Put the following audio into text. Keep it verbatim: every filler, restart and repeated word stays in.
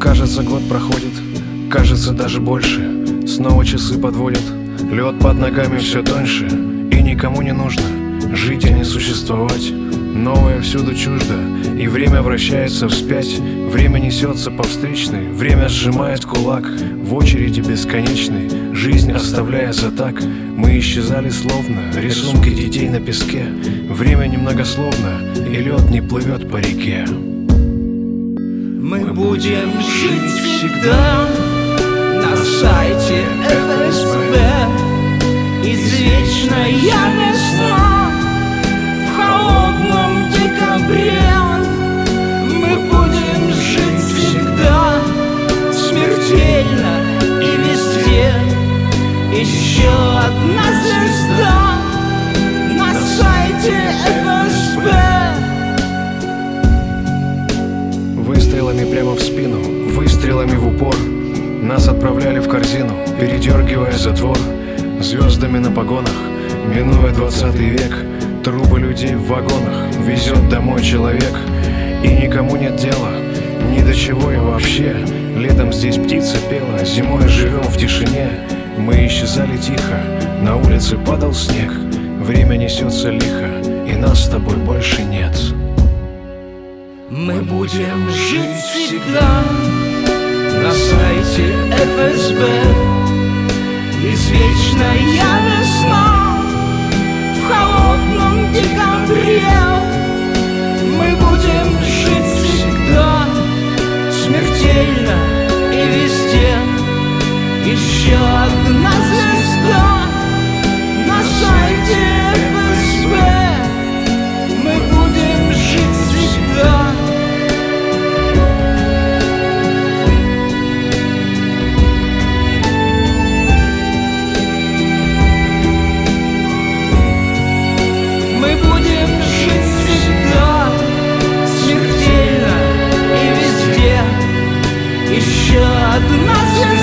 Кажется, год проходит, кажется, даже больше. Снова часы подводят, лед под ногами все тоньше. И никому не нужно жить, а не существовать. Новое всюду чуждо, и время вращается вспять. Время несется по встречной, время сжимает кулак в очереди бесконечной, жизнь оставляя за так. Мы исчезали словно рисунки детей на песке. Время немногословно, и лед не плывет по реке. Мы будем жить всегда на сайте эф эс бэ. Извечная весна в холодном декабре. Мы будем жить всегда смертельно и везде. Еще одна звезда на сайте эф эс бэ. Выстрелами прямо в спину, выстрелами в упор нас отправляли в корзину, передергивая затвор. Звездами на погонах, минуя двадцатый век, трубы людей в вагонах везет домой человек. И никому нет дела ни до чего и вообще. Летом здесь птица пела, зимой живем в тишине. Мы исчезали тихо, на улице падал снег. Время несется лихо, и нас с тобой больше нет. Мы будем жить всегда на сайте эф эс бэ. Извечная весна в холодном декабре. Мы будем жить всегда смертельно и везде. Еще одна звезда на сайте эф эс бэ. Мы будем жить всегда. Мы будем жить всегда смертельно и везде. Еще одна звезда